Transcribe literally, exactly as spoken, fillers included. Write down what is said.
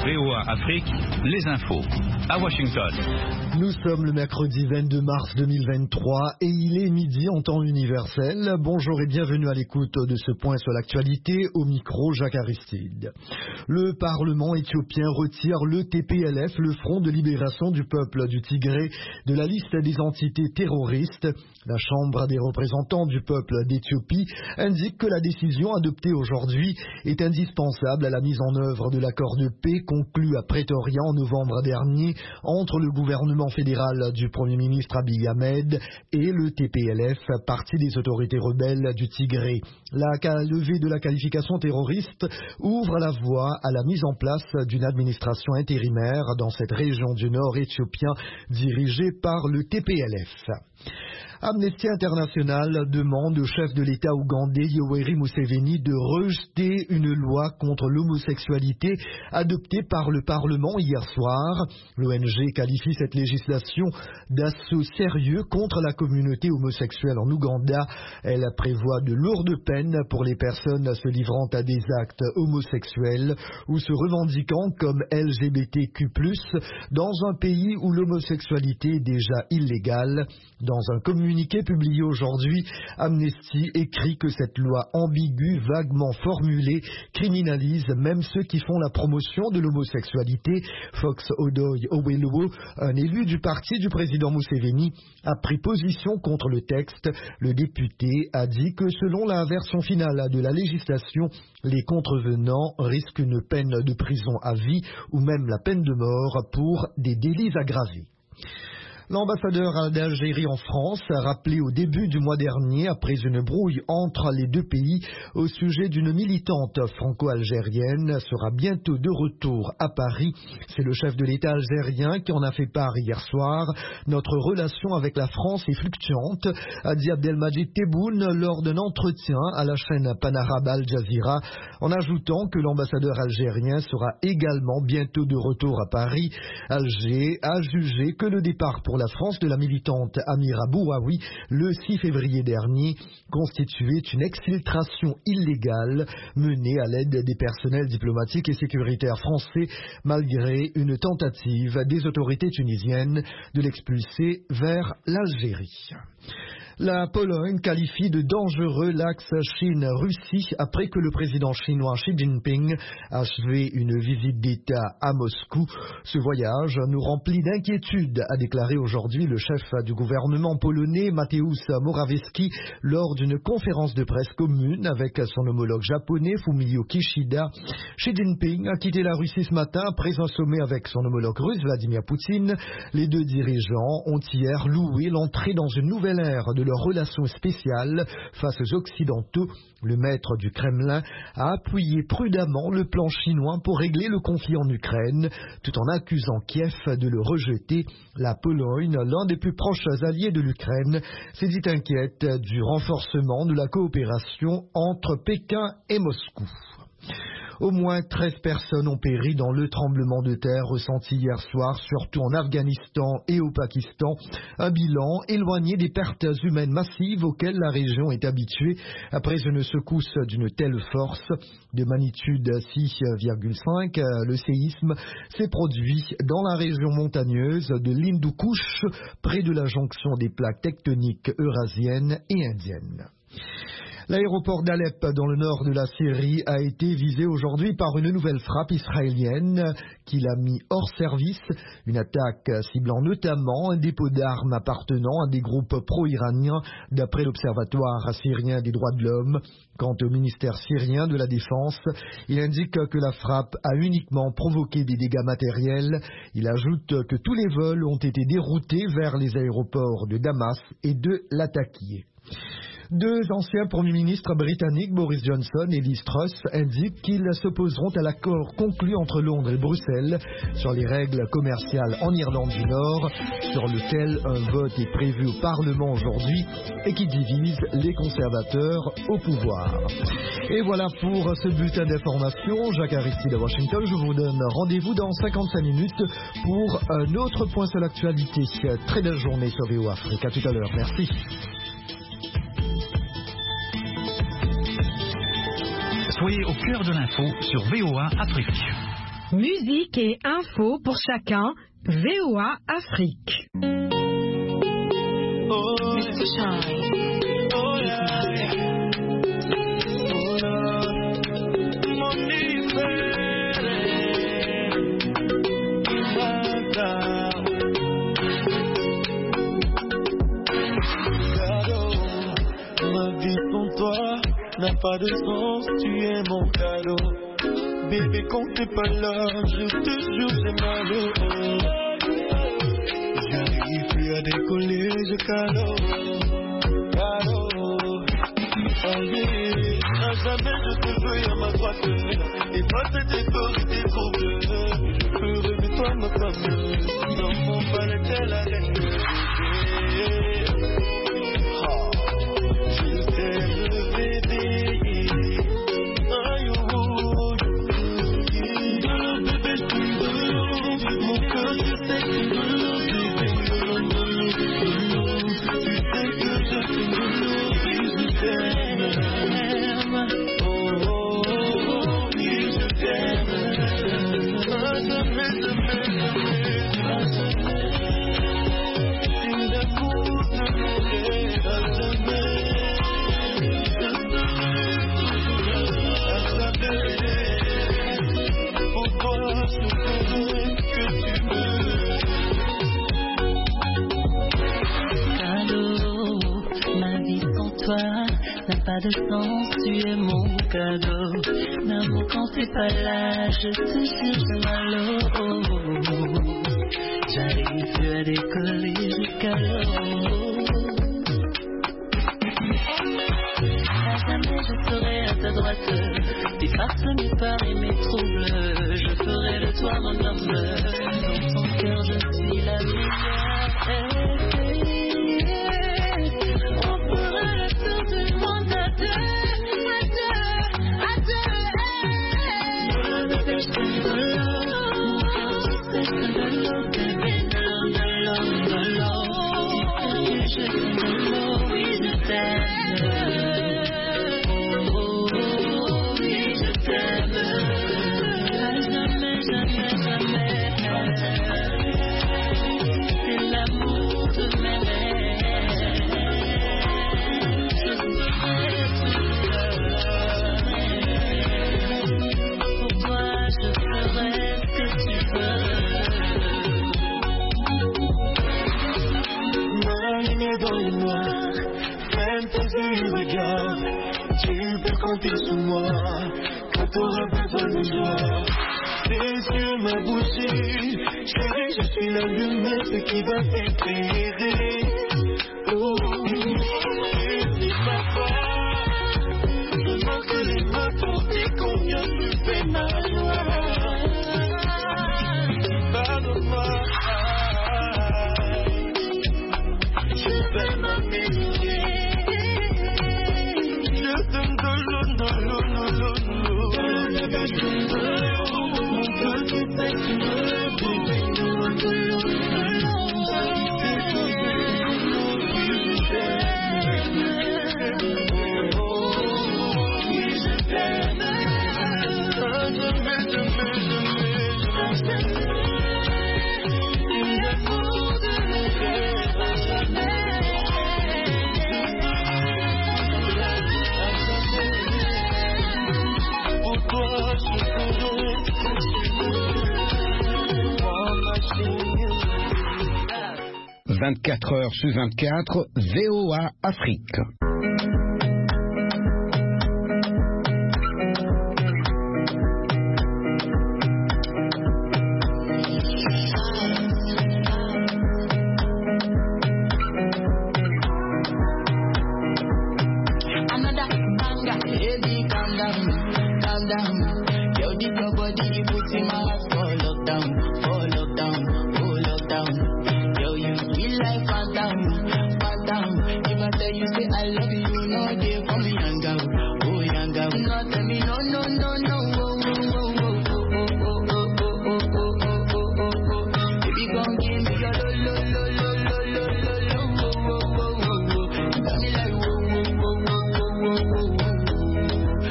V O A Afrique, les infos à Washington. Nous sommes le mercredi vingt-deux mars deux mille vingt-trois et il est midi en temps universel. Bonjour et bienvenue à l'écoute de ce point sur l'actualité. Au micro, Jacques Aristide. Le Parlement éthiopien retire le T P L F, le Front de libération du peuple du Tigré, de la liste des entités terroristes. La Chambre des représentants du peuple d'Éthiopie indique que la décision adoptée aujourd'hui est indispensable à la mise en œuvre de l'accord de paix conclu à Pretoria en novembre dernier entre le gouvernement fédéral du Premier ministre Abiy Ahmed et le T P L F, parti des autorités rebelles du Tigré. La levée de la qualification terroriste ouvre la voie à la mise en place d'une administration intérimaire dans cette région du nord éthiopien dirigée par le T P L F. Amnesty International demande au chef de l'État ougandais Yoweri Museveni de rejeter une loi contre l'homosexualité adoptée par le Parlement hier soir. L'O N G qualifie cette législation d'assaut sérieux contre la communauté homosexuelle en Ouganda. Elle prévoit de lourdes peines pour les personnes se livrant à des actes homosexuels ou se revendiquant comme L G B T Q plus, dans un pays où l'homosexualité est déjà illégale. Dans un communiqué publié aujourd'hui, Amnesty écrit que cette loi ambiguë, vaguement formulée, criminalise même ceux qui font la promotion de l'homosexualité. Fox Odoy Owelowo, un élu du parti du président Museveni, a pris position contre le texte. Le député a dit que selon la version finale de la législation, les contrevenants risquent une peine de prison à vie ou même la peine de mort pour des délits aggravés. L'ambassadeur d'Algérie en France a rappelé au début du mois dernier, après une brouille entre les deux pays, au sujet d'une militante franco-algérienne, sera bientôt de retour à Paris. C'est le chef de l'État algérien qui en a fait part hier soir. Notre relation avec la France est fluctuante, a dit Abdelmajid Tebboune lors d'un entretien à la chaîne Panarabe Al Jazeera, en ajoutant que l'ambassadeur algérien sera également bientôt de retour à Paris. Alger a jugé que le départ pour la France de la militante Amira Bouaoui le six février dernier constituait une exfiltration illégale menée à l'aide des personnels diplomatiques et sécuritaires français malgré une tentative des autorités tunisiennes de l'expulser vers l'Algérie. La Pologne qualifie de dangereux l'axe Chine-Russie après que le président chinois Xi Jinping a achevé une visite d'État à Moscou. Ce voyage nous remplit d'inquiétude, a déclaré aujourd'hui le chef du gouvernement polonais Mateusz Morawiecki lors d'une conférence de presse commune avec son homologue japonais Fumio Kishida. Xi Jinping a quitté la Russie ce matin après un sommet avec son homologue russe Vladimir Poutine. Les deux dirigeants ont hier loué l'entrée dans une nouvelle ère de leur relation spéciale face aux Occidentaux. Le maître du Kremlin a appuyé prudemment le plan chinois pour régler le conflit en Ukraine, tout en accusant Kiev de le rejeter. La Pologne, l'un des plus proches alliés de l'Ukraine, s'est dit inquiète du renforcement de la coopération entre Pékin et Moscou. Au moins treize personnes ont péri dans le tremblement de terre ressenti hier soir, surtout en Afghanistan et au Pakistan. Un bilan éloigné des pertes humaines massives auxquelles la région est habituée après une secousse d'une telle force. De magnitude six virgule cinq, le séisme s'est produit dans la région montagneuse de l'Hindu Kush, près de la jonction des plaques tectoniques eurasiennes et indiennes. L'aéroport d'Alep, dans le nord de la Syrie, a été visé aujourd'hui par une nouvelle frappe israélienne qui l'a mis hors service. Une attaque ciblant notamment un dépôt d'armes appartenant à des groupes pro-iraniens, d'après l'Observatoire syrien des droits de l'homme. Quant au ministère syrien de la Défense, il indique que la frappe a uniquement provoqué des dégâts matériels. Il ajoute que tous les vols ont été déroutés vers les aéroports de Damas et de Latakia. Deux anciens premiers ministres britanniques, Boris Johnson et Liz Truss, indiquent qu'ils s'opposeront à l'accord conclu entre Londres et Bruxelles sur les règles commerciales en Irlande du Nord, sur lequel un vote est prévu au Parlement aujourd'hui et qui divise les conservateurs au pouvoir. Et voilà pour ce bulletin d'information. Jacques Aristide à Washington. Je vous donne rendez-vous dans cinquante-cinq minutes pour un autre point sur l'actualité. Très belle journée sur V O A Afrique. À tout à l'heure. Merci. Soyez au cœur de l'info sur V O A Afrique. Musique et info pour chacun, V O A Afrique. Oh, mister Shine. Oh, yeah, yeah. Oh, Lord. Mon libéré. Madame. Cadeau. Ma vie sans toi n'a pas de sens. Tu es mon cadeau. Bébé, quand t'es pas là, je te jure, j'ai mal au haut. J'arrive plus à décoller, je calo, calo. Oh yeah, à jamais je te veux à ma droite. Et toi c'était tort et t'es trop bleu. Je peux rêver toi ma femme. Dans mon palais t'es la reine. Je t'aime le bébé. Aïe oh. Mon cœur, je sais que tu me bébé. Tu sais que je t'aime, oh, oh, oh, oui, je t'aime. À jamais, jamais, jamais. Une d'amour de mon à jamais. Je serai toujours à jamais. Pour toi, je ferai. N'a pas de sens, tu es mon cadeau. D'amour quand t'es pas là, je te jure j'ai mal au haut. J'arrive plus à décoller jusqu'à l'eau. À jamais je serai à ta droite. Tes parfums par et mes troubles. Je ferai de toi mon homme. Dans ton cœur je suis la meilleure. Compter sur moi quand t'auras besoin de joie. Tes yeux, ma bougie, chérie, je suis la lumière qui va t'éclairer. Oh, et papa, je manque les mains pour dire combien tu fais ma joie. Pardonne-moi, je fais ma mélodie. Je t'aime de l'eau, de l'eau, de l'eau, de l'eau. Mon cœur qui fait que me bébé, de l'eau, de l'eau, de l'eau. Je t'aime, oh, oui, je t'aime. Jamais, jamais, jamais, jamais. Une amour de mon cœur, jamais. vingt-quatre heures sur vingt-quatre, V O A Afrique. Another banger, baby, calm down, calm down.